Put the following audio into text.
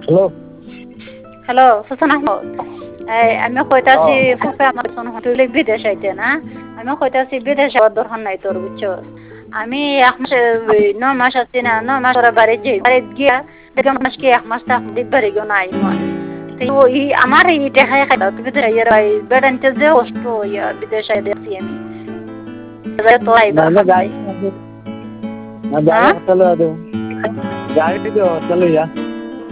Hello. Hello, সুলতান আহমদ। আমি কইতাছি হ্যাঁ। ফুফে আমার ফোন হটুলে বিদেশ আইতে না। আমি কইতাছি বিদেশ যাওয়ার দরকার নাই তোর বুঝছস। আমি ১ মাস ৯ মাস আছি না ৯ মাস পরে বাড়ি যাই। বাড়ি গিয়া দেখলাম মাস কি ১ মাস থাকবো বাড়ি গিয়ে নাই নয়। তো আমার এই টাকায় খাইবা তুমি তো বেড়াইতে যে কষ্ট হইয়া বিদেশে দেখছি আমি। তো না আইবার না খান নাই। গাড়ি না গাড়ি হ্যাঁ হাতালে গাড়ি তো হাতালে যা